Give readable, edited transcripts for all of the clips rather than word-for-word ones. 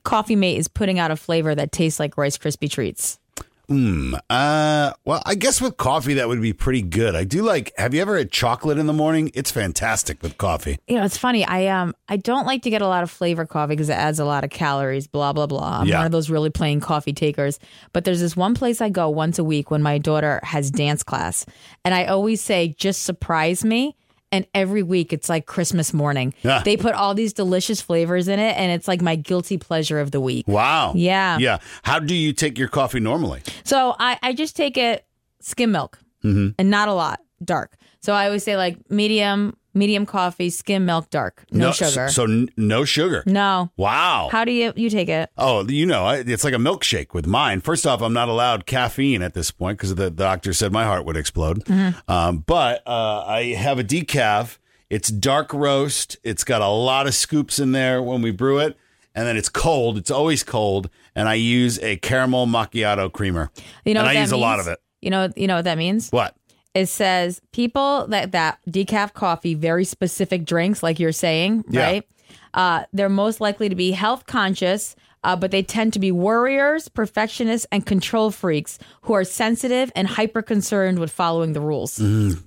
Coffee Mate is putting out a flavor that tastes like Rice Krispie treats? Well, I guess with coffee, that would be pretty good. I do like, have you ever had chocolate in the morning? It's fantastic with coffee. You know, it's funny. I don't like to get a lot of flavor coffee because it adds a lot of calories, blah, blah, blah. I'm one of those really plain coffee takers. But there's this one place I go once a week when my daughter has dance class. And I always say, just surprise me. And every week it's like Christmas morning. Yeah. They put all these delicious flavors in it, and it's like my guilty pleasure of the week. Wow. Yeah. Yeah. How do you take your coffee normally? So I just take it skim milk and not a lot, dark. So I always say like medium coffee, skim milk, dark, no sugar. So no sugar? No. Wow. How do you take it? Oh, it's like a milkshake with mine. First off, I'm not allowed caffeine at this point because the doctor said my heart would explode. But I have a decaf. It's dark roast. It's got a lot of scoops in there when we brew it. And then it's cold. It's always cold. And I use a caramel macchiato creamer. You know, and what I that use a means? lot of it. You know what that means? What? It says people that decaf coffee, very specific drinks, like you're saying, Yeah. right? They're most likely to be health conscious, but they tend to be worriers, perfectionists, and control freaks who are sensitive and hyper concerned with following the rules.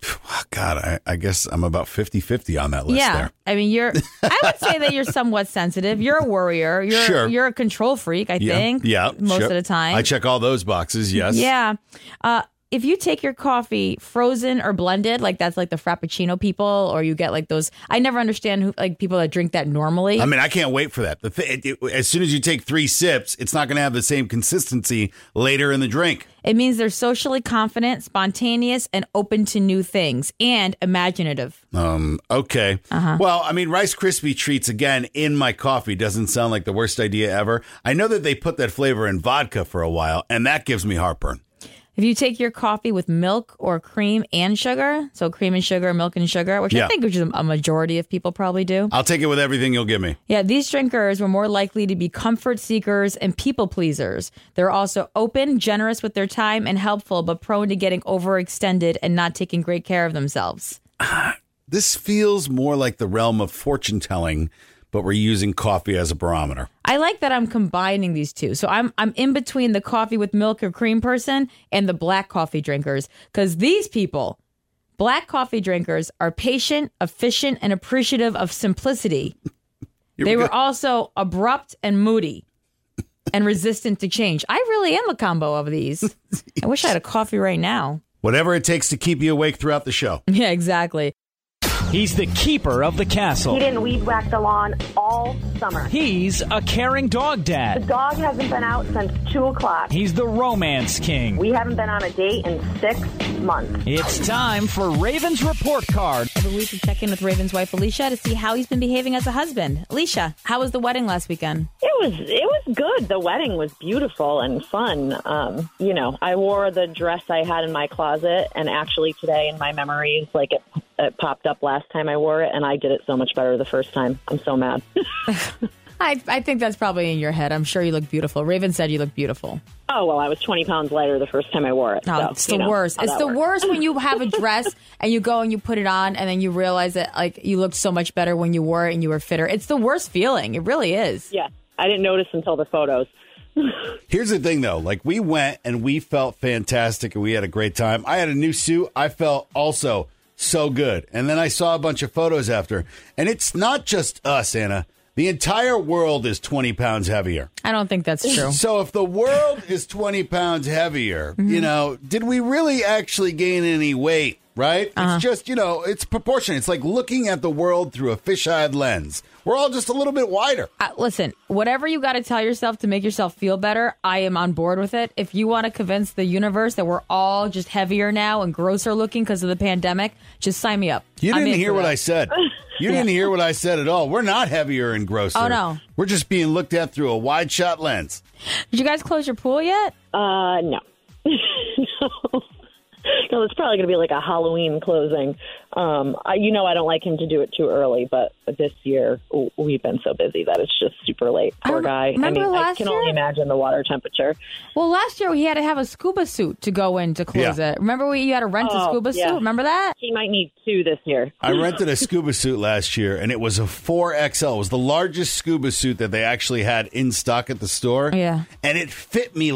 God, I guess I'm about 50-50 on that list there. I mean, I would say that you're somewhat sensitive. You're a worrier. You're a control freak, I think. Yeah. Most of the time. I check all those boxes, yes. Yeah. If you take your coffee frozen or blended, like that's like the Frappuccino people, or you get like those, I never understand people that drink that normally. I mean, I can't wait for that. As soon as you take 3 sips, it's not going to have the same consistency later in the drink. It means they're socially confident, spontaneous, and open to new things, and imaginative. Okay. Well, I mean, Rice Krispie treats, again, in my coffee doesn't sound like the worst idea ever. I know that they put that flavor in vodka for a while, and that gives me heartburn. If you take your coffee with milk or cream and sugar, so cream and sugar, milk and sugar, which I think is a majority of people probably do. I'll take it with everything you'll give me. Yeah, these drinkers were more likely to be comfort seekers and people pleasers. They're also open, generous with their time, and helpful, but prone to getting overextended and not taking great care of themselves. This feels more like the realm of fortune telling, but we're using coffee as a barometer. I like that I'm combining these two. So I'm in between the coffee with milk or cream person and the black coffee drinkers. Because these people, black coffee drinkers, are patient, efficient, and appreciative of simplicity. They were also abrupt and moody and resistant to change. I really am a combo of these. I wish I had a coffee right now. Whatever it takes to keep you awake throughout the show. Yeah, exactly. He's the keeper of the castle. He didn't weed whack the lawn all summer. He's a caring dog The dad. dog hasn't been out since 2 o'clock. He's the romance king. We haven't been on a date in 6 months. It's time for Raven's Report Card. Every week we check in with Raven's wife, Alicia, to see how he's been behaving as a husband. Alicia, how was the wedding last weekend? It was good. The wedding was beautiful and fun. I wore the dress I had in my closet, and actually today in my memories, like it popped up last time I wore it, and I did it so much better the first time. I'm so mad. I think that's probably in your head. I'm sure you look beautiful. Raven said you look beautiful. Oh, well, I was 20 pounds lighter the first time I wore it. No, it's the worst. It's the worst when you have a dress and you go and you put it on and then you realize that like you looked so much better when you wore it and you were fitter. It's the worst feeling. It really is. Yeah, I didn't notice until the photos. Here's the thing, though. Like, we went and we felt fantastic and we had a great time. I had a new suit. I felt also so good. And then I saw a bunch of photos after. And it's not just us, Anna. The entire world is 20 pounds heavier. I don't think that's true. So if the world is 20 pounds heavier, did we really actually gain any weight, right? It's just, it's proportionate. It's like looking at the world through a fisheye lens. We're all just a little bit wider. Listen, whatever you got to tell yourself to make yourself feel better, I am on board with it. If you want to convince the universe that we're all just heavier now and grosser looking because of the pandemic, just sign me up. You didn't hear what I said. You didn't hear what I said at all. We're not heavier and grosser. Oh, no. We're just being looked at through a wide shot lens. Did you guys close your pool yet? No. No, it's probably going to be like a Halloween closing. I don't like him to do it too early, but this year we've been so busy that it's just super late. Poor guy. I can only imagine the water temperature. Well, last year he had to have a scuba suit to go in to close it. Remember you had to rent a scuba suit? Remember that? He might need 2 this year. I rented a scuba suit last year, and it was a 4XL. It was the largest scuba suit that they actually had in stock at the store. Yeah. And it fit me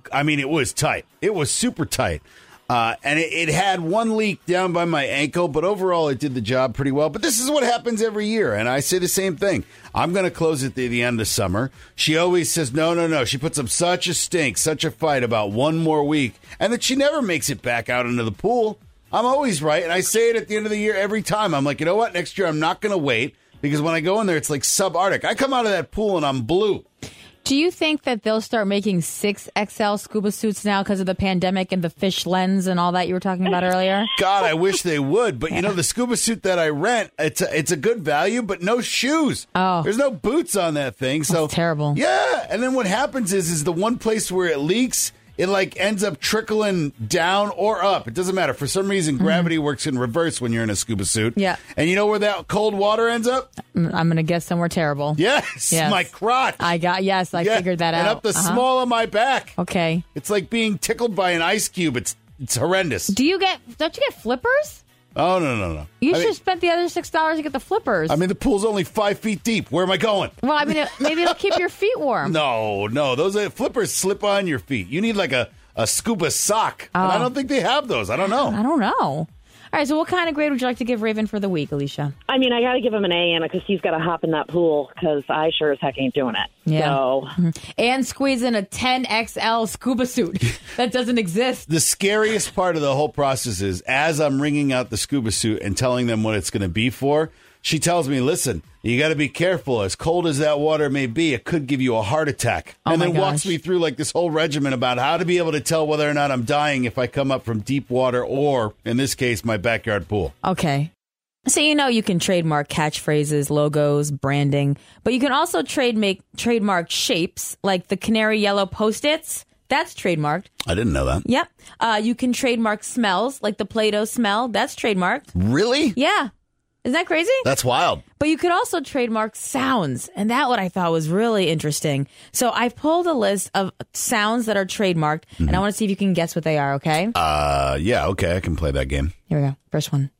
it was tight. It was super tight. And it had one leak down by my ankle, but overall it did the job pretty well. But this is what happens every year, and I say the same thing. I'm going to close it at the end of summer. She always says, no. She puts up such a stink, such a fight about one more week, and that she never makes it back out into the pool. I'm always right, and I say it at the end of the year every time. I'm like, you know what? Next year I'm not going to wait, because when I go in there, it's like subarctic. I come out of that pool and I'm blue. Do you think that they'll start making 6XL scuba suits now because of the pandemic and the fish lens and all that you were talking about earlier? God, I wish they would. But, the scuba suit that I rent, it's a good value, but no shoes. Oh. There's no boots on that thing. So that's terrible. Yeah. And then what happens is the one place where it leaks, it ends up trickling down or up. It doesn't matter. For some reason, gravity works in reverse when you're in a scuba suit. Yeah. And you know where that cold water ends up? I'm going to guess somewhere terrible. Yes. My crotch. I figured that out. And up the small of my back. Okay. It's like being tickled by an ice cube. It's horrendous. Don't you get flippers? Oh, no. You should have spent the other $6 to get the flippers. The pool's only 5 feet deep. Where am I going? Well, maybe it'll keep your feet warm. No. Those flippers slip on your feet. You need like a scuba sock. And I don't think they have those. I don't know. I don't know. All right, so what kind of grade would you like to give Raven for the week, Alicia? I got to give him an A, Anna, because he's got to hop in that pool, because I sure as heck ain't doing it. Yeah. So. And squeeze in a 10XL scuba suit that doesn't exist. The scariest part of the whole process is, as I'm wringing out the scuba suit and telling them what it's going to be for, she tells me, listen, you got to be careful. As cold as that water may be, it could give you a heart attack. And then walks me through this whole regimen about how to be able to tell whether or not I'm dying if I come up from deep water or, in this case, my backyard pool. Okay. So you can trademark catchphrases, logos, branding, but you can also trademark shapes like the canary yellow Post-its. That's trademarked. I didn't know that. Yep. You can trademark smells like the Play-Doh smell. That's trademarked. Really? Yeah. Isn't that crazy? That's wild. But you could also trademark sounds, and that what I thought was really interesting. So I pulled a list of sounds that are trademarked, and I want to see if you can guess what they are, okay? Yeah, okay, I can play that game. Here we go. First one.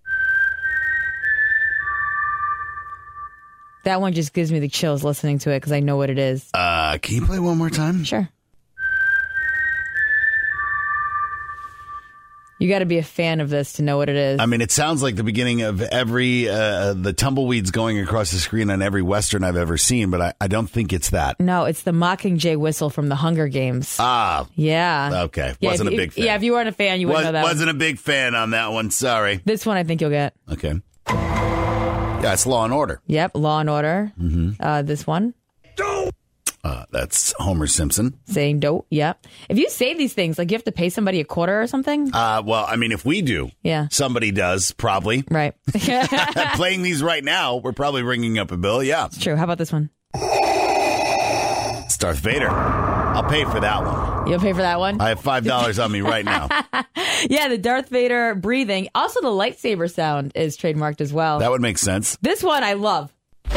That one just gives me the chills listening to it because I know what it is. Can you play one more time? Sure. You got to be a fan of this to know what it is. It sounds like the beginning of every the tumbleweeds going across the screen on every Western I've ever seen, but I don't think it's that. No, it's the Mockingjay whistle from the Hunger Games. Ah. Yeah. Okay. Yeah, wasn't a big fan. Yeah, if you weren't a fan, you wouldn't know that Wasn't a big fan on that one. Sorry. This one I think you'll get. Okay. Yeah, it's Law and Order. Yep, Law and Order. Mm-hmm. This one. That's Homer Simpson. Saying dope, yep. If you say these things, you have to pay somebody a quarter or something? Well, if we do, somebody does, probably. Right. Playing these right now, we're probably ringing up a bill, yeah. It's true. How about this one? It's Darth Vader. I'll pay for that one. You'll pay for that one? I have $5 on me right now. Yeah, the Darth Vader breathing. Also, the lightsaber sound is trademarked as well. That would make sense. This one I love.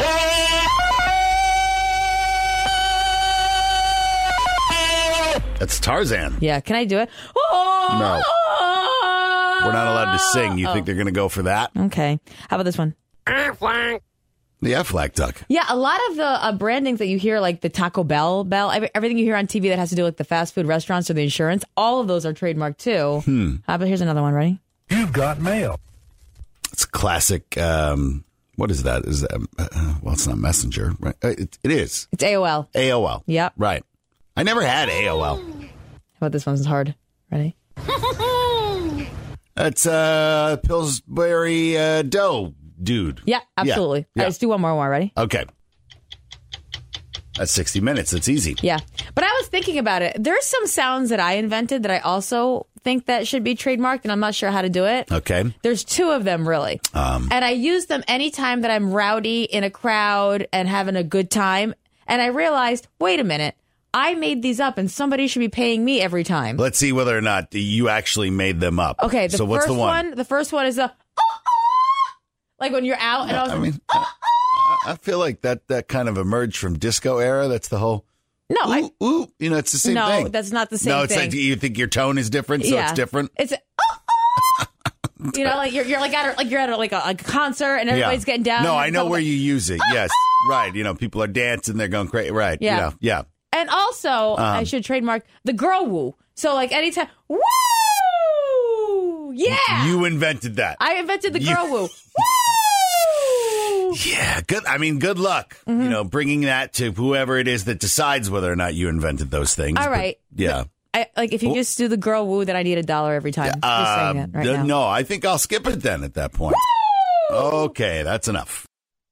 That's Tarzan. Yeah, can I do it? No. We're not allowed to sing. You think they're going to go for that? Okay. How about this one? The Aflac duck. Yeah, a lot of the brandings that you hear, like the Taco Bell, everything you hear on TV that has to do with the fast food restaurants or the insurance, all of those are trademarked too. But here's another one. Ready? You've got mail. It's a classic. What is that? Is that, well, it's not Messenger, right? It is. It's AOL. AOL. Yep. Right. I never had AOL. How about this one's hard? Ready? It's Pillsbury Dough dude. Yeah, absolutely. Yeah. Let's do one more. Ready? Okay. That's 60 minutes. That's easy. Yeah. But I was thinking about it. There's some sounds that I invented that I also think that should be trademarked, and I'm not sure how to do it. Okay. There's 2 of them, really. And I use them anytime that I'm rowdy in a crowd and having a good time. And I realized, wait a minute. I made these up, and somebody should be paying me every time. Let's see whether or not you actually made them up. Okay, so what's the one? The first one is a Like when you're out and I was I feel like that kind of emerged from disco era. That's the whole. No, ooh, it's the same thing. No, that's not the same thing. No, it's like you think your tone is different, so it's different. It's like you're like at a concert and everybody's getting down. No, I know where you use it. Yes, right. People are dancing, they're going crazy. Right. Yeah. And also, I should trademark the girl woo. So like anytime, woo, yeah. You invented that. I invented the girl woo. Woo. Yeah, good. I mean, good luck. Bringing that to whoever it is that decides whether or not you invented those things. All right. Yeah. If you just do the girl woo, then I need $1 every time. Just saying it right now. No, I think I'll skip it then at that point. Woo! Okay, that's enough.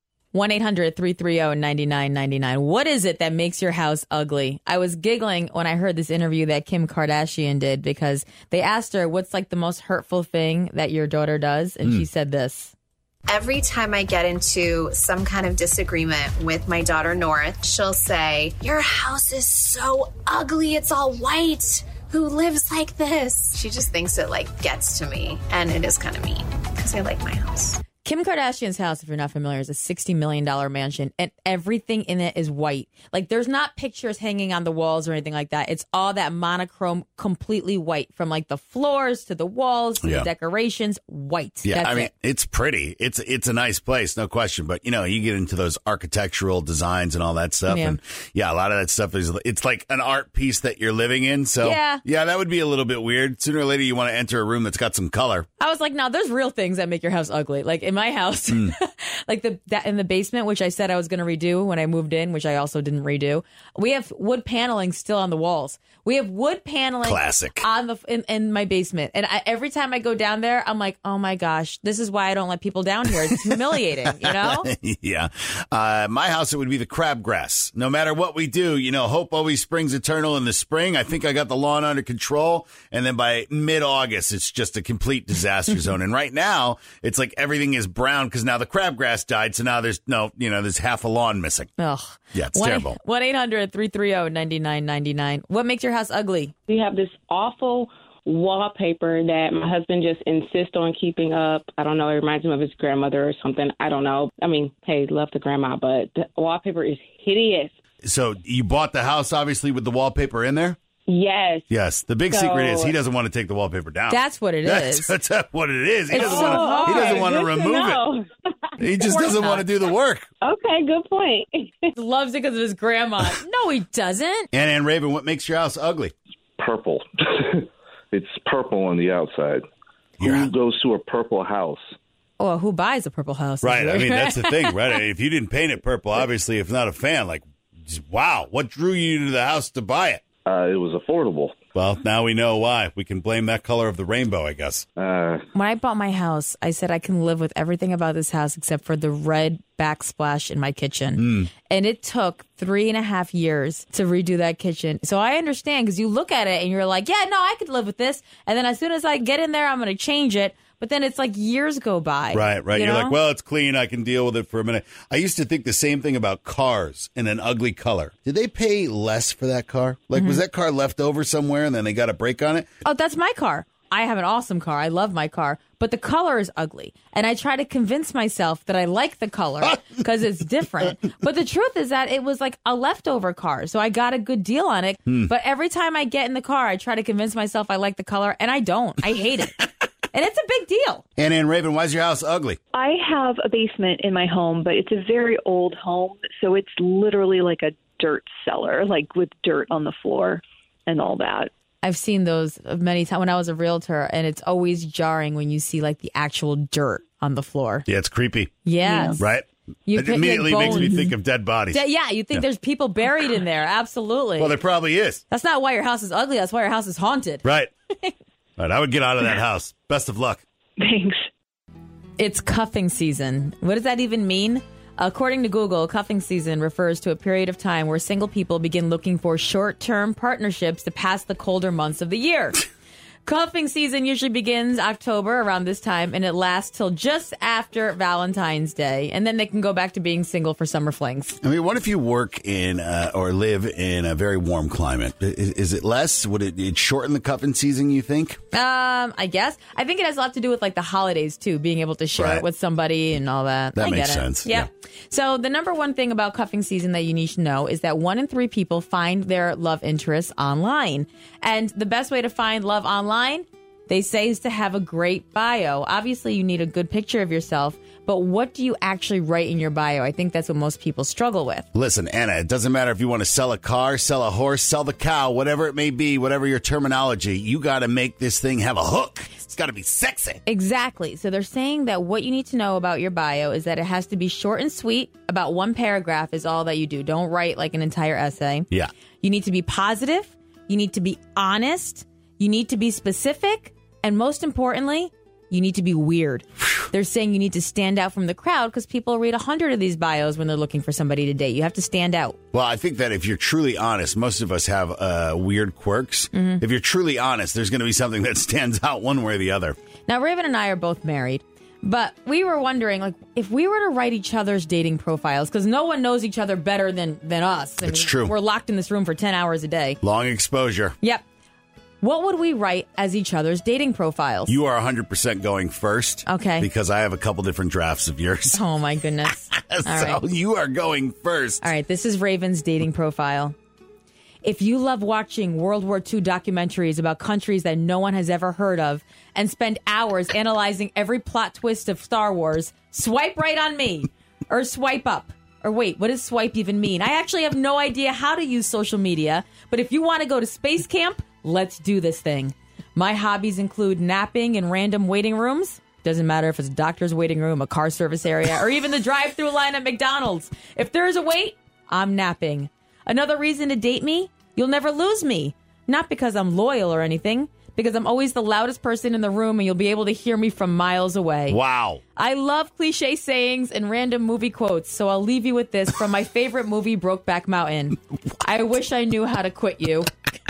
1-800-330-9999. What is it that makes your house ugly? I was giggling when I heard this interview that Kim Kardashian did because they asked her what's like the most hurtful thing that your daughter does, and she said this. Every time I get into some kind of disagreement with my daughter, Nora, she'll say, your house is so ugly. It's all white. Who lives like this? She just thinks it gets to me. And it is kind of mean because I like my house. Kim Kardashian's house, if you're not familiar, is a $60 million mansion, and everything in it is white. Like, there's not pictures hanging on the walls or anything like that. It's all that monochrome, completely white, from like the floors to the walls to the decorations, white. Yeah, That's it's pretty. It's a nice place, no question. But, you get into those architectural designs and all that stuff. Yeah. And, a lot of that stuff it's like an art piece that you're living in. So, yeah, that would be a little bit weird. Sooner or later, you want to enter a room that's got some color. I was like, no, there's real things that make your house ugly. Like, in my house, like that in the basement, which I said I was going to redo when I moved in, which I also didn't redo. We have wood paneling still on the walls. We have wood paneling, classic, on in my basement. And every time I go down there, I'm like, oh my gosh, this is why I don't let people down here. It's humiliating, Yeah. My house, it would be the crabgrass. No matter what we do, hope always springs eternal in the spring. I think I got the lawn under control. And then by mid-August, it's just a complete disaster zone. And right now, it's like everything is brown because now the crabgrass died. So now there's there's half a lawn missing. Ugh. Yeah, it's terrible. 1-800-330-9999. What makes your house ugly? We have this awful wallpaper that my husband just insists on keeping up. I don't know. It reminds him of his grandmother or something. I don't know. I mean, hey, love the grandma, but the wallpaper is hideous. So you bought the house, obviously, with the wallpaper in there? Yes. Yes. The big secret is he doesn't want to take the wallpaper down. That's what it is. That's what it is. He It's doesn't so want to. He doesn't want to remove know. it. He just doesn't want to do the work. Okay, good point. He loves it because of his grandma. No, he doesn't. And Raven, what makes your house ugly? Purple. It's purple on the outside. Who goes to a purple house? Oh, who buys a purple house? Right. I mean, that's the thing, right? If you didn't paint it purple, obviously, if not a fan, wow, what drew you to the house to buy it? It was affordable. Well, now we know why. We can blame that color of the rainbow, I guess. When I bought my house, I said I can live with everything about this house except for the red backsplash in my kitchen. And it took 3.5 years to redo that kitchen. So I understand because you look at it and you're like, yeah, no, I could live with this. And then as soon as I get in there, I'm going to change it. But then it's like years go by. Right. You're like, well, it's clean. I can deal with it for a minute. I used to think the same thing about cars in an ugly color. Did they pay less for that car? Like, was that car left over somewhere and then they got a break on it? Oh, that's my car. I have an awesome car. I love my car. But the color is ugly. And I try to convince myself that I like the color because it's different. But the truth is that it was like a leftover car. So I got a good deal on it. But every time I get in the car, I try to convince myself I like the color. And I don't. I hate it. And it's a big deal. And Raven, why is your house ugly? I have a basement in my home, but it's a very old home. So it's literally like a dirt cellar, like with dirt on the floor and all that. I've seen those many times when I was a realtor, and it's always jarring when you see like the actual dirt on the floor. Yeah, it's creepy. Yes. Right? It immediately makes me think of dead bodies. Yeah, you think there's people buried in there. Absolutely. Well, there probably is. That's not why your house is ugly. That's why your house is haunted. Right. All right, I would get out of that house. Best of luck. Thanks. It's cuffing season. What does that even mean? According to Google, cuffing season refers to a period of time where single people begin looking for short-term partnerships to pass the colder months of the year. Cuffing season usually begins October around this time, and it lasts till just after Valentine's Day. And then they can go back to being single for summer flings. I mean, what if you work in or live in a very warm climate? Is it less? Would it shorten the cuffing season, you think? I guess. I think it has a lot to do with like the holidays, too, being able to share it with somebody and all that. That I makes get it. sense. Yeah. So the number one thing about cuffing season that you need to know is that 1 in 3 people find their love interests online. And the best way to find love online, they say, is to have a great bio. Obviously, you need a good picture of yourself, but what do you actually write in your bio? I think that's what most people struggle with. Listen, Anna, it doesn't matter if you want to sell a car, sell a horse, sell the cow, whatever it may be, whatever your terminology, you got to make this thing have a hook. It's got to be sexy. Exactly. So they're saying that what you need to know about your bio is that it has to be short and sweet. About 1 paragraph is all that you do. Don't write like an entire essay. Yeah. You need to be positive. You need to be honest. You need to be specific. And most importantly, you need to be weird. They're saying you need to stand out from the crowd because people read 100 of these bios when they're looking for somebody to date. You have to stand out. Well, I think that if you're truly honest, most of us have weird quirks. Mm-hmm. If you're truly honest, there's going to be something that stands out one way or the other. Now, Raven and I are both married, but we were wondering, like, if we were to write each other's dating profiles, because no one knows each other better than us. I It's mean, true. We're locked in this room for 10 hours a day. Long exposure. Yep. What would we write as each other's dating profiles? You are 100% going first. Okay. Because I have a couple different drafts of yours. Oh, my goodness. All right. You are going first. All right, this is Raven's dating profile. If you love watching World War II documentaries about countries that no one has ever heard of and spend hours analyzing every plot twist of Star Wars, swipe right on me or swipe up. Or wait, what does swipe even mean? I actually have no idea how to use social media, but if you want to go to space camp, let's do this thing. My hobbies include napping in random waiting rooms. Doesn't matter if it's a doctor's waiting room, a car service area, or even the drive-thru line at McDonald's. If there's a wait, I'm napping. Another reason to date me? You'll never lose me. Not because I'm loyal or anything, because I'm always the loudest person in the room and you'll be able to hear me from miles away. Wow. I love cliche sayings and random movie quotes, so I'll leave you with this from my favorite movie, Brokeback Mountain. I wish I knew how to quit you.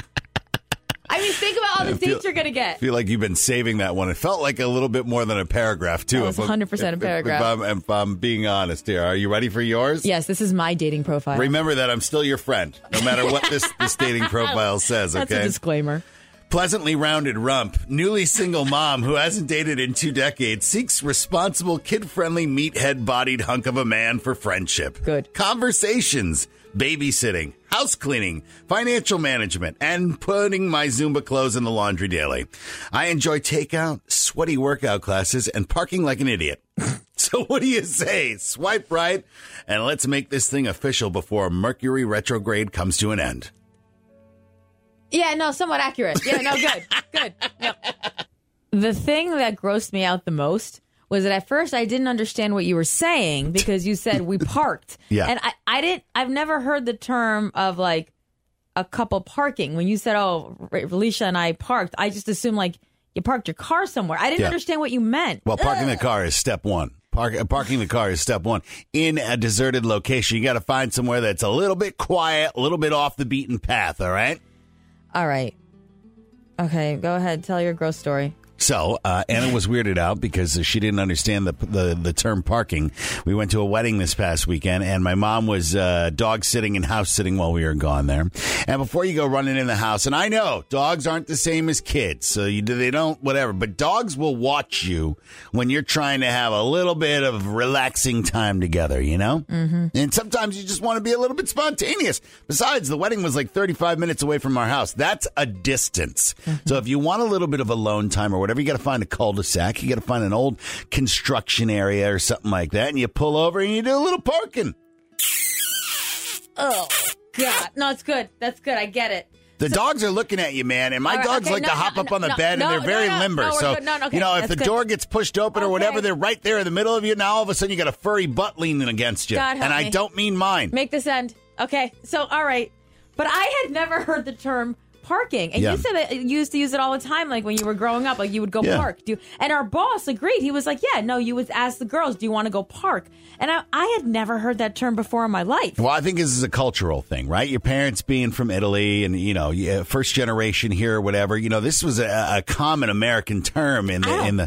I mean, think about all the dates you're going to get. I feel like you've been saving that one. It felt like a little bit more than a paragraph, too. No, it's 100% a paragraph. If I'm being honest here. Are you ready for yours? Yes, this is my dating profile. Remember that I'm still your friend, no matter what this dating profile says, okay? That's a disclaimer. Pleasantly rounded rump, newly single mom who hasn't dated in 2 decades, seeks responsible, kid-friendly, meathead-bodied hunk of a man for friendship. Good. Conversations, babysitting, house cleaning, financial management, and putting my Zumba clothes in the laundry daily. I enjoy takeout, sweaty workout classes, and parking like an idiot. So what do you say? Swipe right, and let's make this thing official before Mercury retrograde comes to an end. Yeah, no, somewhat accurate. Yeah, no, good. Good. Yep. The thing that grossed me out the most was that at first I didn't understand what you were saying because you said we parked. Yeah. And I've never heard the term of like a couple parking. When you said, oh, Alicia and I parked, I just assumed like you parked your car somewhere. I didn't understand what you meant. Well, parking the car is step one. Parking the car is step one. In a deserted location, you got to find somewhere that's a little bit quiet, a little bit off the beaten path, all right? All right. Okay, go ahead. Tell your gross story. So Anna was weirded out because she didn't understand the term parking. We went to a wedding this past weekend, and my mom was dog sitting and house sitting while we were gone there. And before you go running in the house, and I know dogs aren't the same as kids, so they don't whatever, but dogs will watch you when you're trying to have a little bit of relaxing time together, you know? Mm-hmm. And sometimes you just want to be a little bit spontaneous. Besides, the wedding was like 35 minutes away from our house. That's a distance. Mm-hmm. So if you want a little bit of alone time or whatever, you got to find a cul-de-sac. You got to find an old construction area or something like that, and you pull over and you do a little parking. Oh, God. No, it's good. That's good. I get it. The dogs are looking at you, man, and my dogs like to hop up on the bed, and no, they're very no, limber. no, so, okay, you know, if that's the good. door gets pushed open or whatever, they're right there in the middle of you. Now, all of a sudden, you got a furry butt leaning against you. God help and I me. don't mean mine. Make this end. Okay, so, all right. But I had never heard the term parking. And Yeah. you said that you used to use it all the time, like when you were growing up, like you would go park. And our boss agreed. He was like, yeah, no, you would ask the girls, do you want to go park? And I had never heard that term before in my life. Well, I think this is a cultural thing, right? Your parents being from Italy and, first generation here or whatever, this was a common American term in the in the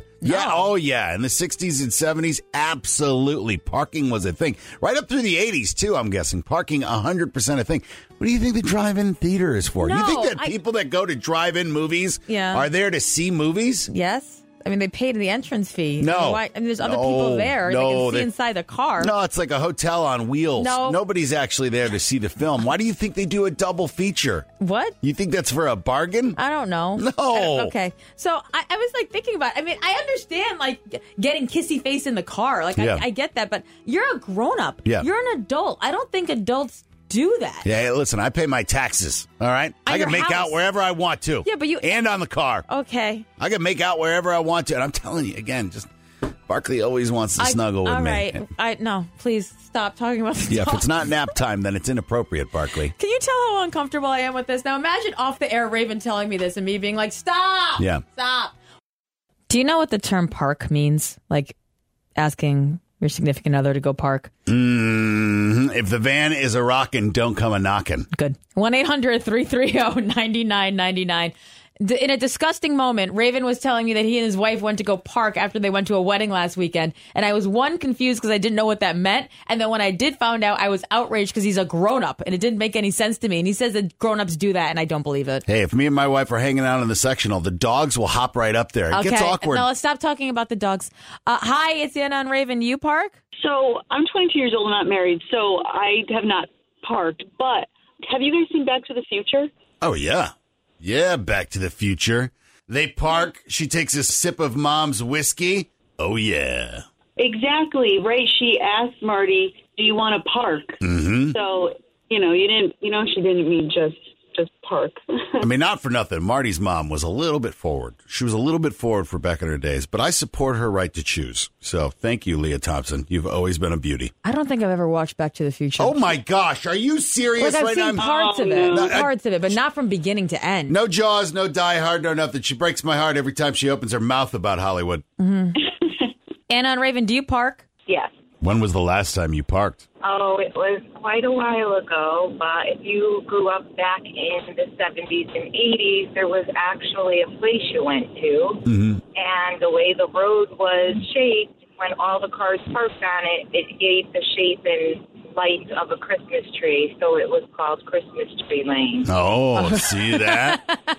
60s and 70s. Absolutely. Parking was a thing. Right up through the 80s, too, I'm guessing. Parking 100% a thing. What do you think the drive-in theater is for? No, you think that people that go to drive-in movies are there to see movies? Yes. I mean, they paid the entrance fee. No. There's other people there. They can see inside the car. No, it's like a hotel on wheels. No. Nobody's actually there to see the film. Why do you think they do a double feature? What? You think that's for a bargain? I don't know. No. Okay. So I was like thinking about it. I mean, I understand like getting kissy face in the car. Like I get that. But you're a grown up. Yeah. You're an adult. I don't think adults do that. Yeah, hey, listen, I pay my taxes, all right? I can make out wherever I want to. Yeah, but you... And on the car. Okay. I can make out wherever I want to. And I'm telling you, again, just Barkley always wants to snuggle with me. All right. No, please stop talking about this. Yeah, if it's not nap time, then it's inappropriate, Barkley. Can you tell how uncomfortable I am with this? Now imagine off the air Raven telling me this and me being like, stop! Yeah. Stop! Do you know what the term park means? Like asking your significant other to go park? If the van is a rockin', don't come a knockin'. Good. 1-800-330-9999. In a disgusting moment, Raven was telling me that he and his wife went to go park after they went to a wedding last weekend. And I was, confused because I didn't know what that meant. And then when I did find out, I was outraged because he's a grown-up. And it didn't make any sense to me. And he says that grown-ups do that, and I don't believe it. Hey, if me and my wife are hanging out in the sectional, the dogs will hop right up there. It gets awkward. No, let's stop talking about the dogs. Hi, it's Anna and Raven. You park? So I'm 22 years old and not married, so I have not parked. But have you guys seen Back to the Future? Oh, yeah. Yeah, Back to the Future. They park. She takes a sip of Mom's whiskey. Oh, yeah. Exactly, right? She asked Marty, do you want to park? Mm-hmm. So, she didn't mean just park. I mean, not for nothing. Marty's mom was a little bit forward. She was a little bit forward for back in her days, but I support her right to choose. So thank you, Leah Thompson. You've always been a beauty. I don't think I've ever watched Back to the Future. Oh, my gosh. Are you serious I've right seen now? parts of it, but not from beginning to end. No Jaws, no Die Hard, no nothing. She breaks my heart every time she opens her mouth about Hollywood. Mm-hmm. Anna and Raven, do you park? Yes. When was the last time you parked? Oh, it was quite a while ago, but if you grew up back in the 70s and 80s, there was actually a place you went to, and the way the road was shaped, when all the cars parked on it, it gave the shape and light of a Christmas tree, so it was called Christmas Tree Lane. Oh, see that?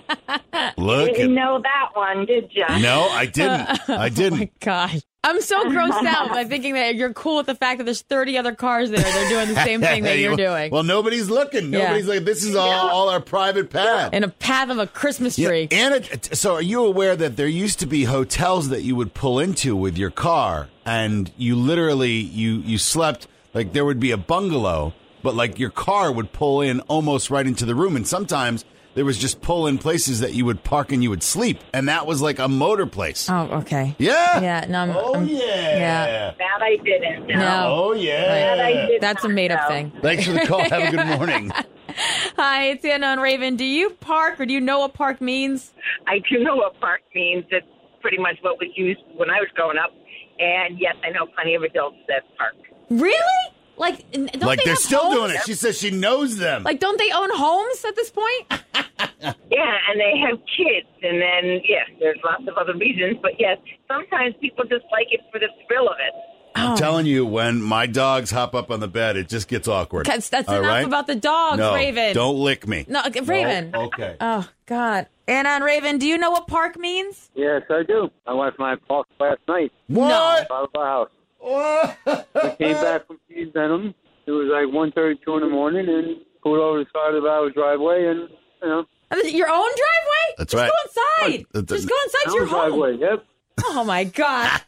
Look. You didn't know that one, did you? No, I didn't. I didn't. Oh, my gosh. I'm so grossed out by thinking that you're cool with the fact that there's 30 other cars there. They're doing the same thing that you're doing. Well, nobody's looking. Nobody's like, this is all our private path. In a path of a Christmas tree. Yeah. So are you aware that there used to be hotels that you would pull into with your car, and you literally, you slept, like there would be a bungalow, but like your car would pull in almost right into the room, and sometimes there was just pull-in places that you would park and you would sleep. And that was like a motor place. Oh, okay. Yeah? Yeah. No, yeah. That I didn't know. No. Oh, yeah. That I did That's a not made-up know. thing. Thanks for the call. Have a good morning. Hi, it's Anna and Raven. Do you park, or do you know what park means? I do know what park means. That's pretty much what was used when I was growing up. And yes, I know plenty of adults that park. Really? Like, don't Like they they're have still homes? doing it. She says she knows them. Like, don't they own homes at this point? Yeah, and they have kids. And then, yes, there's lots of other reasons. But yes, sometimes people just like it for the thrill of it. I'm telling you, when my dogs hop up on the bed, it just gets awkward. That's All enough right? about the dogs, No, Raven. don't lick me. No, Raven. No? Okay. Oh, God. Anna and Raven, do you know what park means? Yes, I do. My wife and I parked last night. What? Out of our house. We came back from Keys Venom. It was like 1:32 in the morning, and pulled over the side of our driveway, and Your own driveway? That's Just right. go inside. Just go inside our your home. driveway. Yep. Oh, my God.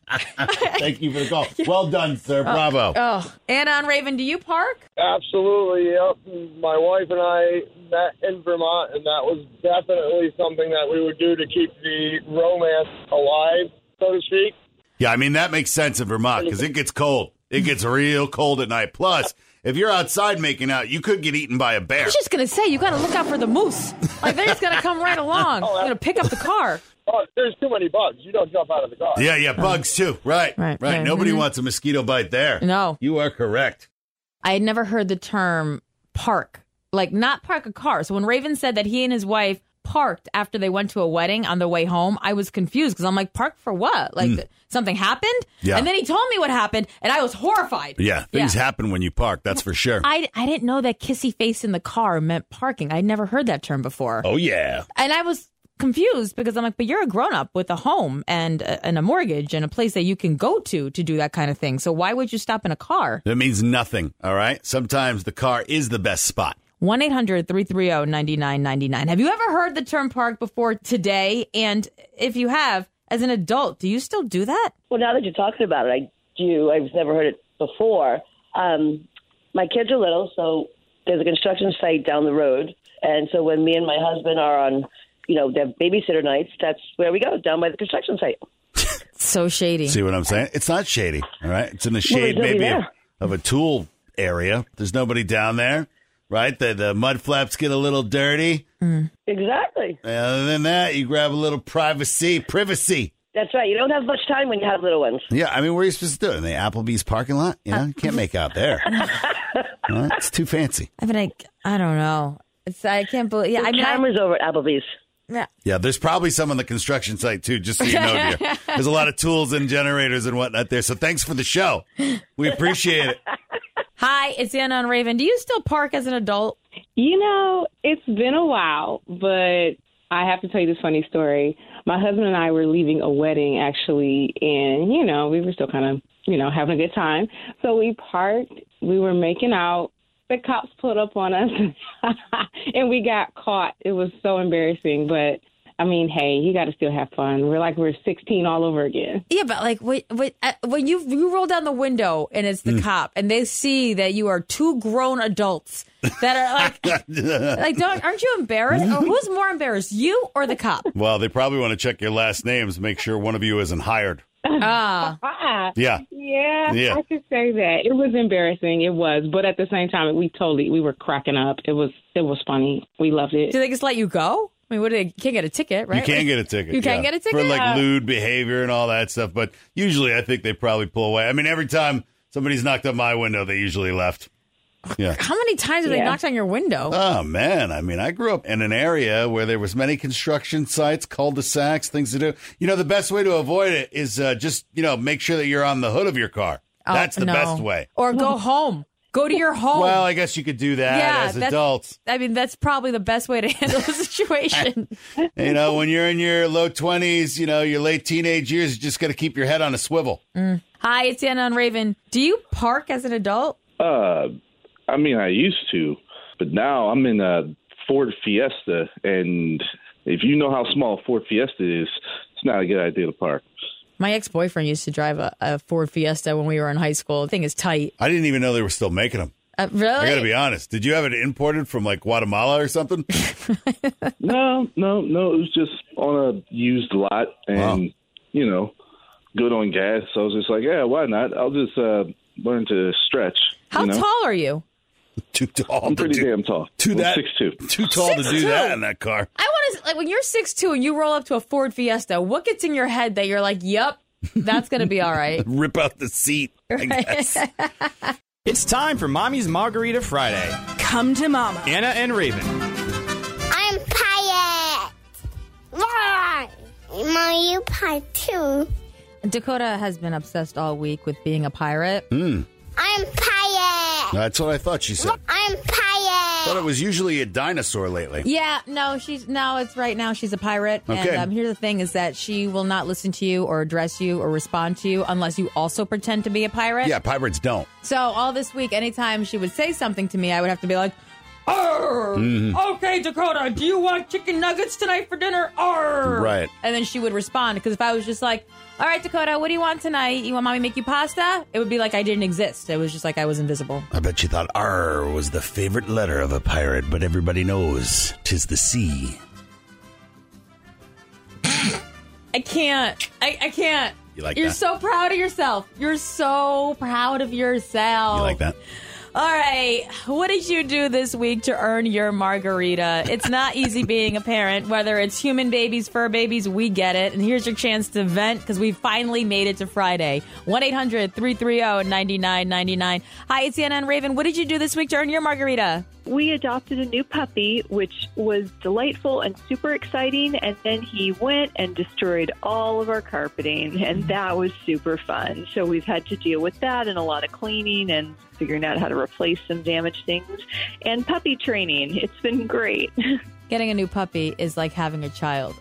Thank you for the call. Well done, sir. Bravo. Oh, Anna and Raven, do you park? Absolutely, yep. My wife and I met in Vermont, and that was definitely something that we would do to keep the romance alive, so to speak. Yeah, I mean, that makes sense in Vermont because it gets cold. It gets real cold at night. Plus, if you're outside making out, you could get eaten by a bear. I was just going to say, you got to look out for the moose. Like, they're just going to come right along. They're going to pick up the car. Oh, there's too many bugs. You don't jump out of the car. Yeah, bugs too. Right. Yeah. Nobody wants a mosquito bite there. No. You are correct. I had never heard the term park, like not park a car. So when Raven said that he and his wife parked after they went to a wedding on the way home, I was confused because I'm like, park for what? Like something happened? Yeah. And then he told me what happened and I was horrified. Yeah, things happen when you park. That's for sure. I didn't know that kissy face in the car meant parking. I'd never heard that term before. Oh, yeah. And I was confused because I'm like, but you're a grown up with a home and a mortgage and a place that you can go to do that kind of thing. So why would you stop in a car? That means nothing. All right. Sometimes the car is the best spot. 1-800-330-9999. Have you ever heard the term park before today? And if you have, as an adult, do you still do that? Well, now that you're talking about it, I do. I've never heard it before. My kids are little, so there's a construction site down the road. And so when me and my husband are on, their babysitter nights, that's where we go, down by the construction site. So shady. See what I'm saying? It's not shady. All right. It's in the shade maybe of a tool area. There's nobody down there. Right? The mud flaps get a little dirty. Exactly. Other than that, you grab a little privacy. That's right. You don't have much time when you have little ones. Yeah. I mean, where are you supposed to do it? In the Applebee's parking lot? You can't make out there. It's too fancy. I mean, I don't know. I can't believe. Yeah, cameras over at Applebee's. Yeah, there's probably some on the construction site, too, just so you know. Dear. There's a lot of tools and generators and whatnot there. So thanks for the show. We appreciate it. Hi, it's Anna and Raven. Do you still park as an adult? It's been a while, but I have to tell you this funny story. My husband and I were leaving a wedding, actually, and, we were still kind of, having a good time. So we parked. We were making out. The cops pulled up on us, and we got caught. It was so embarrassing, but I mean, hey, you got to still have fun. We're 16 all over again. Yeah, but like when you roll down the window and it's the cop, and they see that you are two grown adults that are aren't you embarrassed? Or who's more embarrassed, you or the cop? Well, they probably want to check your last names, make sure one of you isn't hired. Yeah. I could say that. It was embarrassing. It was, but at the same time, we were cracking up. It was funny. We loved it. Do they just let you go? I mean, you can't get a ticket, right? You can get a ticket. You can get a ticket? For lewd behavior and all that stuff. But usually I think they probably pull away. I mean, every time somebody's knocked on my window, they usually left. Yeah. How many times have they knocked on your window? Oh, man. I mean, I grew up in an area where there was many construction sites, cul-de-sacs, things to do. The best way to avoid it is just, make sure that you're on the hood of your car. That's the best way. Or go home. Go to your home. Well, I guess you could do that as adults. I mean, that's probably the best way to handle the situation. When you're in your low 20s, your late teenage years, you just got to keep your head on a swivel. Hi, it's Anna and Raven. Do you park as an adult? I mean, I used to, but now I'm in a Ford Fiesta, and if you know how small a Ford Fiesta is, it's not a good idea to park. My ex-boyfriend used to drive a Ford Fiesta when we were in high school. The thing is tight. I didn't even know they were still making them. Really? I got to be honest. Did you have it imported from Guatemala or something? No. It was just on a used lot and, good on gas. So I was just like, yeah, why not? I'll just learn to stretch. How tall are you? Too tall. I'm pretty damn tall. 6'2". Too tall to do that in that car. I want to when you're 6'2" and you roll up to a Ford Fiesta, what gets in your head that you're like, "Yep, that's going to be all right." Rip out the seat. I guess. It's time for Mommy's Margarita Friday. Come to Mama. Anna and Raven. I'm pirate. Why? Mom, you pirate too. Dakota has been obsessed all week with being a pirate. I'm pirate. That's what I thought she said. I'm pirate. I thought it was usually a dinosaur lately. Yeah, no, she's a pirate. Okay. And here's the thing is that she will not listen to you or address you or respond to you unless you also pretend to be a pirate. Yeah, pirates don't. So all this week, anytime she would say something to me, I would have to be like, "Arr! Okay, Dakota, do you want chicken nuggets tonight for dinner? Arr!" Right. And then she would respond, because if I was just like, "All right, Dakota, what do you want tonight? You want mommy to make you pasta?" It would be like I didn't exist. It was just like I was invisible. I bet you thought R was the favorite letter of a pirate, but everybody knows 'tis the C. I can't. I can't. You like You're that? so proud of yourself. You're so proud of yourself. You like that? All right. What did you do this week to earn your margarita? It's not easy being a parent, whether it's human babies, fur babies, we get it. And here's your chance to vent because we finally made it to Friday. 1-800-330-9999. Hi, it's Anna and Raven. What did you do this week to earn your margarita? We adopted a new puppy, which was delightful and super exciting, and then he went and destroyed all of our carpeting, and that was super fun. So we've had to deal with that and a lot of cleaning and figuring out how to replace some damaged things and puppy training. It's been great. Getting a new puppy is like having a child.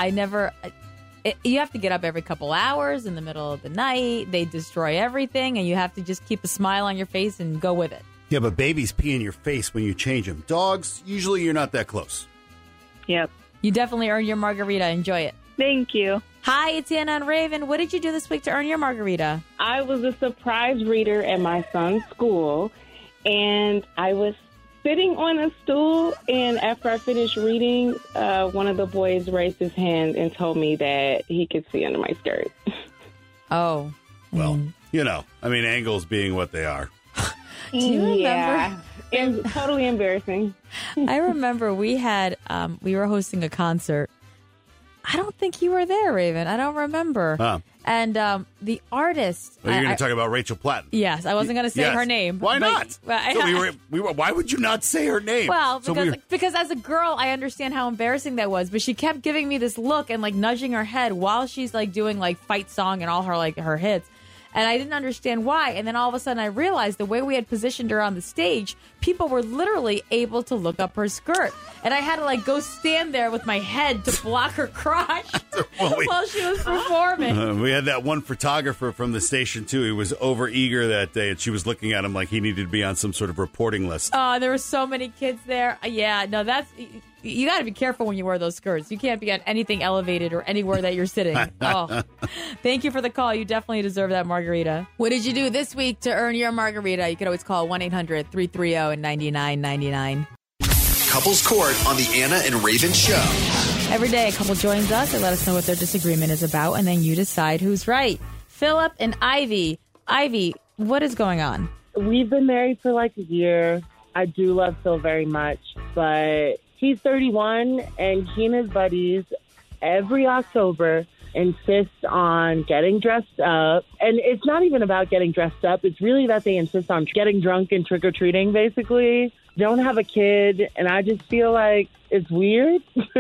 You have to get up every couple hours in the middle of the night. They destroy everything, and you have to just keep a smile on your face and go with it. Yeah, but babies pee in your face when you change them. Dogs, usually you're not that close. Yep. You definitely earned your margarita. Enjoy it. Thank you. Hi, it's Anna and Raven. What did you do this week to earn your margarita? I was a surprise reader at my son's school, and I was sitting on a stool, and after I finished reading, one of the boys raised his hand and told me that he could see under my skirt. Oh. Well, angles being what they are. Do you remember? Yeah, it's totally embarrassing. I remember we were hosting a concert. I don't think you were there, Raven. I don't remember. Huh. And the artist... Well, you're going to talk about Rachel Platten. Yes, I wasn't going to say her name. Why not? Why would you not say her name? Well, because as a girl, I understand how embarrassing that was. But she kept giving me this look and like nudging her head while she's like doing like Fight Song and all her hits. And I didn't understand why. And then all of a sudden I realized the way we had positioned her on the stage, people were literally able to look up her skirt. And I had to like go stand there with my head to block her crotch while she was performing. We had that one photographer from the station, too. He was over-eager that day, and she was looking at him like he needed to be on some sort of reporting list. Oh, there were so many kids there. Yeah, no, you got to be careful when you wear those skirts. You can't be on anything elevated or anywhere that you're sitting. Oh, thank you for the call. You definitely deserve that margarita. What did you do this week to earn your margarita? You can always call 1-800-330-9999. Couples Court on the Anna and Raven Show. Every day, a couple joins us and let us know what their disagreement is about, and then you decide who's right. Philip and Ivy. Ivy, what is going on? We've been married for like a year. I do love Phil very much, but he's 31, and he and his buddies every October insist on getting dressed up. And it's not even about getting dressed up. It's really that they insist on getting drunk and trick-or-treating, basically. Don't have a kid, and I just feel like it's weird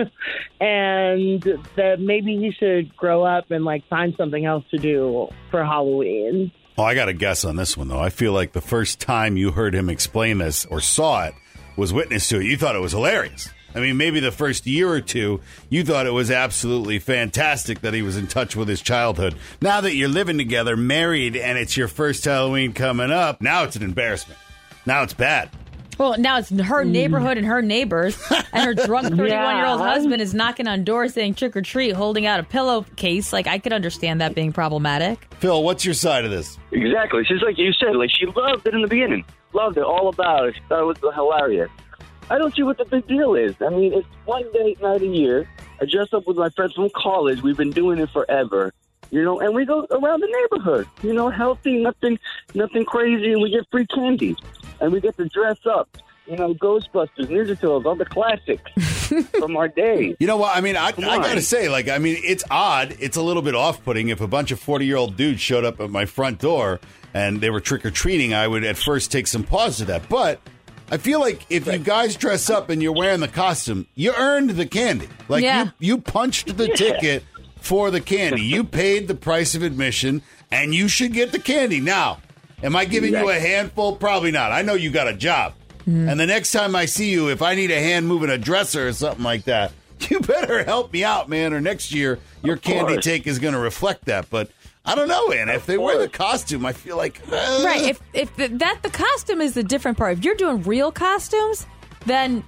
and that maybe he should grow up and, like, find something else to do for Halloween. Oh, I got a guess on this one, though. I feel like the first time you heard him explain this or saw it was witness to it. You thought it was hilarious. I mean, maybe the first year or two, you thought it was absolutely fantastic that he was in touch with his childhood. Now that you're living together, married, and it's your first Halloween coming up, now it's an embarrassment. Now it's bad. Well, now it's her neighborhood and her neighbors, and her drunk 31-year-old husband is knocking on doors saying trick or treat, holding out a pillowcase. Like, I could understand that being problematic. Phil, what's your side of this? Exactly. She's like you said, like she loved it in the beginning. Loved it, all about it. She thought it was hilarious. I don't see what the big deal is. I mean, it's one date night a year. I dress up with my friends from college. We've been doing it forever. And we go around the neighborhood, healthy, nothing crazy, and we get free candy. And we get to dress up, Ghostbusters, Ninja Turtles, all the classics from our day. You know what? I mean, I got to say, it's odd. It's a little bit off-putting. If a bunch of 40-year-old dudes showed up at my front door and they were trick-or-treating, I would at first take some pause to that. But I feel like if you guys dress up and you're wearing the costume, you earned the candy. You punched the ticket for the candy. You paid the price of admission, and you should get the candy. Now, am I giving you a handful? Probably not. I know you got a job. And the next time I see you, if I need a hand moving a dresser or something like that, you better help me out, man, or next year your candy take is going to reflect that. But I don't know, Anna. If they wear the costume, I feel like... Right. If the costume is the different part. If you're doing real costumes, then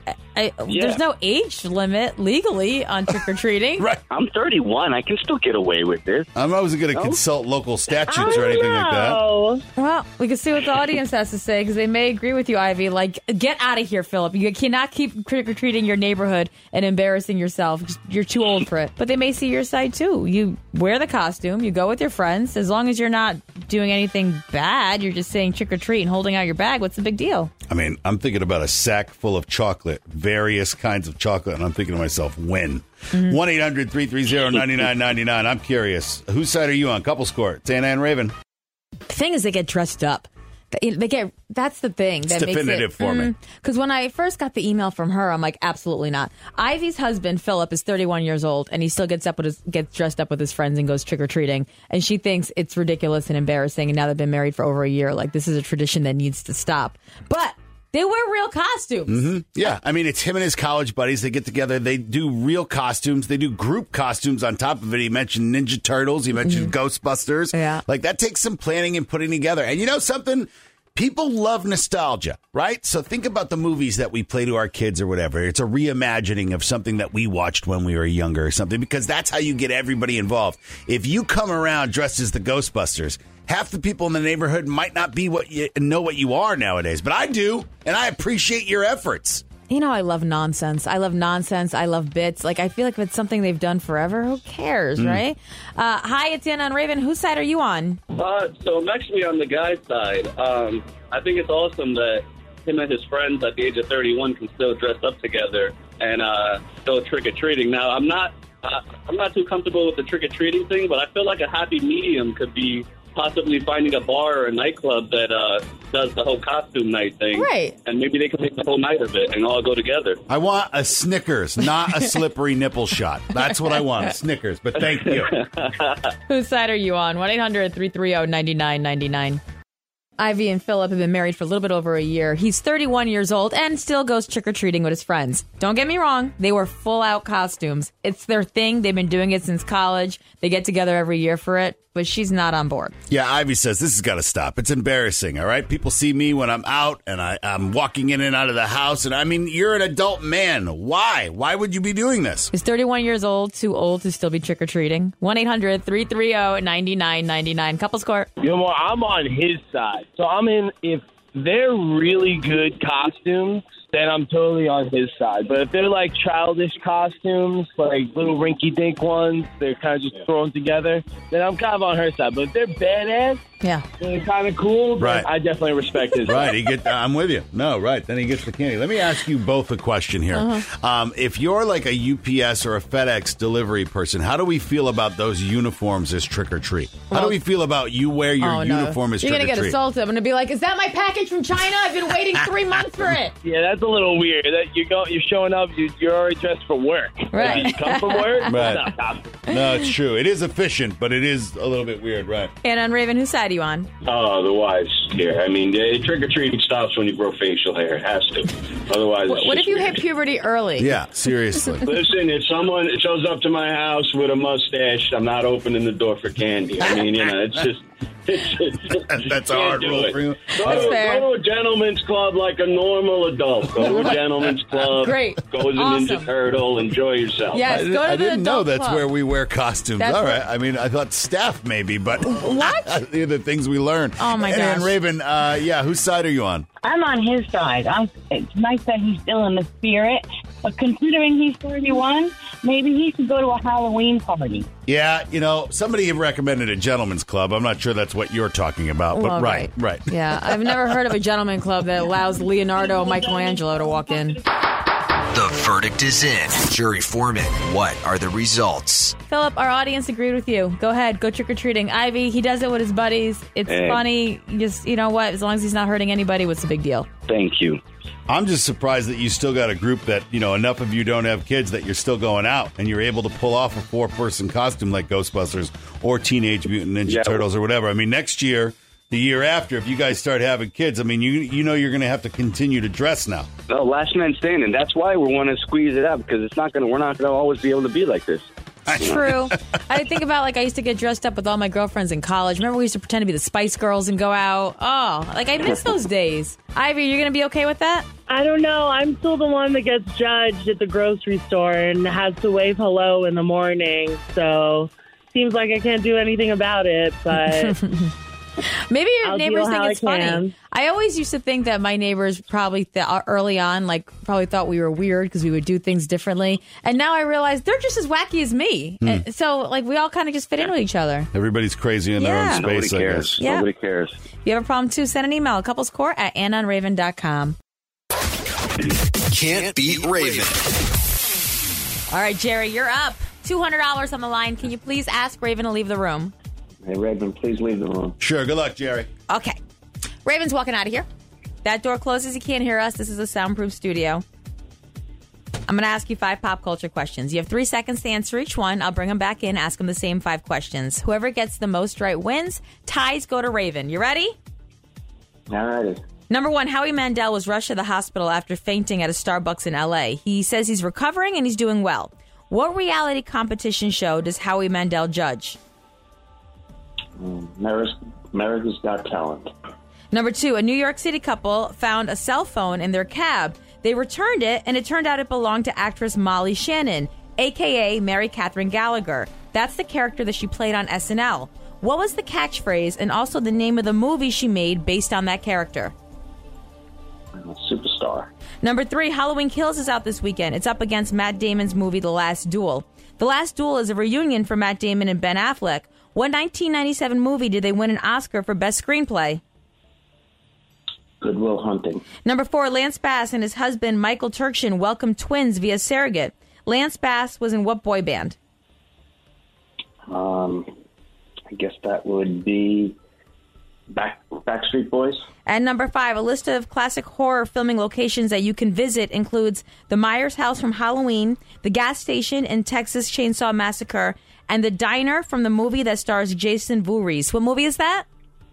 There's no age limit legally on trick-or-treating. Right. I'm 31. I can still get away with this. I wasn't going to consult local statutes or anything like that. Well, we can see what the audience has to say because they may agree with you, Ivy. Like, get out of here, Philip. You cannot keep trick-or-treating your neighborhood and embarrassing yourself. You're too old for it. But they may see your side, too. You wear the costume. You go with your friends. As long as you're not doing anything bad, you're just saying trick-or-treat and holding out your bag. What's the big deal? I mean, I'm thinking about a sack full of chocolate, various kinds of chocolate, and I'm thinking to myself, when? 1-800-330-9999. I'm curious. Whose side are you on? Couples Court. It's Anna and Raven. The thing is, they get dressed up. That's the thing. It's definitive for me. Because when I first got the email from her, I'm like, absolutely not. Ivy's husband, Philip, is 31 years old, and he still gets dressed up with his friends and goes trick-or-treating. And she thinks it's ridiculous and embarrassing, and now they've been married for over a year. Like, this is a tradition that needs to stop. But they wear real costumes. Mm-hmm. Yeah. I mean, it's him and his college buddies. They get together. They do real costumes. They do group costumes on top of it. He mentioned Ninja Turtles. He mentioned Ghostbusters. Yeah. Like, that takes some planning and putting together. And you know something? People love nostalgia, right? So think about the movies that we play to our kids or whatever. It's a reimagining of something that we watched when we were younger or something, because that's how you get everybody involved. If you come around dressed as the Ghostbusters, half the people in the neighborhood might not be what you are nowadays, but I do, and I appreciate your efforts. You know, I love nonsense. I love bits. Like, I feel like if it's something they've done forever, who cares, right? Hi, it's Anna and Raven. Whose side are you on? So I'm actually on the guy's side. I think it's awesome that him and his friends at the age of 31 can still dress up together and go trick-or-treating. Now, I'm not too comfortable with the trick-or-treating thing, but I feel like a happy medium could be possibly finding a bar or a nightclub that does the whole costume night thing. Right. And maybe they can make the whole night of it and all go together. I want a Snickers, not a slippery nipple shot. That's what I want, a Snickers, but thank you. Whose side are you on? 1-800-330-9999. Ivy and Philip have been married for a little bit over a year. He's 31 years old and still goes trick-or-treating with his friends. Don't get me wrong. They wear full-out costumes. It's their thing. They've been doing it since college. They get together every year for it, but she's not on board. Yeah, Ivy says this has got to stop. It's embarrassing, all right? People see me when I'm out and I'm walking in and out of the house. And I mean, you're an adult man. Why? Why would you be doing this? Is 31 years old too old to still be trick-or-treating? 1-800-330-9999. Couples Court. You know, I'm on his side. So I'm in, if they're really good costumes, then I'm totally on his side. But if they're like childish costumes, like little rinky-dink ones, they're kind of just thrown together, then I'm kind of on her side. But if they're badass, they're kind of cool, right, I definitely respect his Right, I'm with you. No, right, then he gets the candy. Let me ask you both a question here. If you're like a UPS or a FedEx delivery person, how do we feel about those uniforms as trick-or-treat? How do we feel about you wear your uniform as trick-or-treat? You're going to get assaulted. I'm going to be like, is that my package from China? I've been waiting 3 months for it. Yeah, that's a little weird. That you're showing up, you're already dressed for work. Right. Did you come from work? Right. No, it's true. It is efficient, but it is a little bit weird, right? And on Raven, whose side are you on? Oh, the wives here. I mean, trick-or-treating stops when you grow facial hair. It has to. Otherwise, what if you hit puberty early? Yeah, seriously. Listen, if someone shows up to my house with a mustache, I'm not opening the door for candy. I mean, it's just... That's a hard rule for you. Go to a gentleman's club like a normal adult. Go to a gentleman's club. Great. Go as a Ninja Turtle. Enjoy yourself. Yes, go to I the didn't know adult that's club. where we wear costumes. That's All right. I mean, I thought staff maybe, but what? They're the things we learn. Oh, my gosh. And Raven, whose side are you on? I'm on his side. It's nice that he's still in the spirit, but considering he's 31, maybe he should go to a Halloween party. Yeah, somebody recommended a gentleman's club. I'm not sure that's what you're talking about, but Well, right. Yeah, I've never heard of a gentleman club that allows Leonardo or Michelangelo to walk in. The verdict is in. Jury foreman, what are the results? Philip, our audience agreed with you. Go ahead, go trick-or-treating. Ivy, he does it with his buddies. It's funny. Just, you know what? As long as he's not hurting anybody, what's the big deal? Thank you. I'm just surprised that you still got a group that, enough of you don't have kids that you're still going out and you're able to pull off a 4-person costume like Ghostbusters or Teenage Mutant Ninja Turtles or whatever. I mean, next year, the year after, if you guys start having kids, I mean, you're going to have to continue to dress now. No, last man standing. That's why we want to squeeze it out, because we're not going to always be able to be like this. True. I think about, I used to get dressed up with all my girlfriends in college. Remember, we used to pretend to be the Spice Girls and go out? Oh, I miss those days. Ivy, you're going to be okay with that? I don't know. I'm still the one that gets judged at the grocery store and has to wave hello in the morning. So seems like I can't do anything about it, but maybe your I'll neighbors deal think how it's I funny. can. I always used to think that my neighbors probably early on, probably thought we were weird because we would do things differently. And now I realize they're just as wacky as me. And so, we all kind of just fit in with each other. Everybody's crazy in their own space, Nobody I cares. guess. Yeah. Nobody cares. If you have a problem, too, send an email, couplescourt@AnnOnRaven.com. Can't beat Raven. All right, Jerry, you're up. $200 on the line. Can you please ask Raven to leave the room? Hey, Raven, please leave the room. Sure. Good luck, Jerry. Okay. Raven's walking out of here. That door closes. He can't hear us. This is a soundproof studio. I'm going to ask you 5 pop culture questions. You have 3 seconds to answer each one. I'll bring them back in, ask them the same 5 questions. Whoever gets the most right wins. Ties go to Raven. You ready? All righty. Number 1, Howie Mandel was rushed to the hospital after fainting at a Starbucks in L.A. He says he's recovering and he's doing well. What reality competition show does Howie Mandel judge? America's Got Talent. Number 2, a New York City couple found a cell phone in their cab. They returned it, and it turned out it belonged to actress Molly Shannon, a.k.a. Mary Catherine Gallagher. That's the character that she played on SNL. What was the catchphrase and also the name of the movie she made based on that character? Superstar. Number 3, Halloween Kills is out this weekend. It's up against Matt Damon's movie The Last Duel. The Last Duel is a reunion for Matt Damon and Ben Affleck. What 1997 movie did they win an Oscar for Best Screenplay? Good Will Hunting. Number 4, Lance Bass and his husband Michael Turkshin welcomed twins via surrogate. Lance Bass was in what boy band? I guess that would be Backstreet Boys. And number 5, a list of classic horror filming locations that you can visit includes the Myers house from Halloween, the gas station in Texas Chainsaw Massacre, and the diner from the movie that stars Jason Voorhees. What movie is that?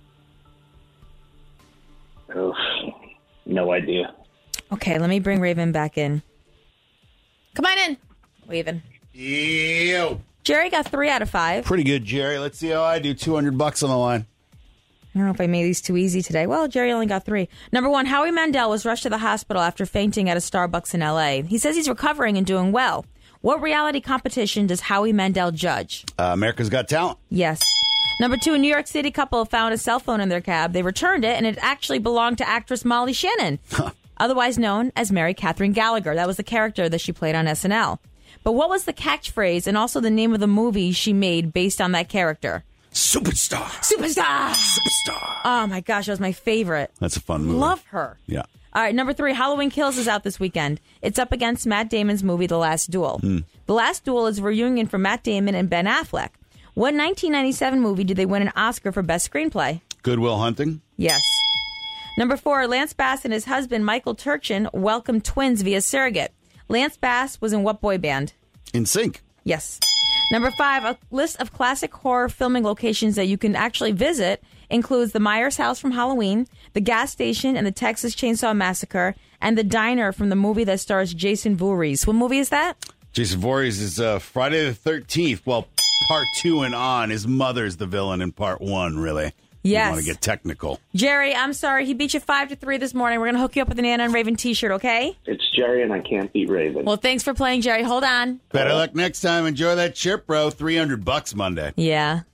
Oh, no idea. Okay, let me bring Raven back in. Come on in, Raven. Ew. Jerry got 3 out of 5. Pretty good, Jerry. Let's see how I do. $200 on the line. I don't know if I made these too easy today. Well, Jerry only got 3. Number 1, Howie Mandel was rushed to the hospital after fainting at a Starbucks in L.A. He says he's recovering and doing well. What reality competition does Howie Mandel judge? America's Got Talent. Yes. Number 2, a New York City couple found a cell phone in their cab. They returned it, and it actually belonged to actress Molly Shannon, otherwise known as Mary Catherine Gallagher. That was the character that she played on SNL. But what was the catchphrase and also the name of the movie she made based on that character? Superstar. Superstar. Superstar. Oh, my gosh, that was my favorite. That's a fun movie. Love her. Yeah. All right, number 3, Halloween Kills is out this weekend. It's up against Matt Damon's movie, The Last Duel. The Last Duel is a reunion for Matt Damon and Ben Affleck. What 1997 movie did they win an Oscar for Best Screenplay? Good Will Hunting. Yes. Number 4, Lance Bass and his husband, Michael Turkshin, welcomed twins via surrogate. Lance Bass was in what boy band? In Sync. Yes. Number 5, a list of classic horror filming locations that you can actually visit includes the Myers house from Halloween, the gas station in the Texas Chainsaw Massacre, and the diner from the movie that stars Jason Voorhees. What movie is that? Jason Voorhees is Friday the 13th. Well, part 2 and on. His mother's the villain in part 1, really. Yes. You want to get technical. Jerry, I'm sorry. He beat you 5-3 this morning. We're going to hook you up with an Anna and Raven t-shirt, okay? It's Jerry, and I can't beat Raven. Well, thanks for playing, Jerry. Hold on. Better luck next time. Enjoy that chip, bro. $300 Monday. Yeah.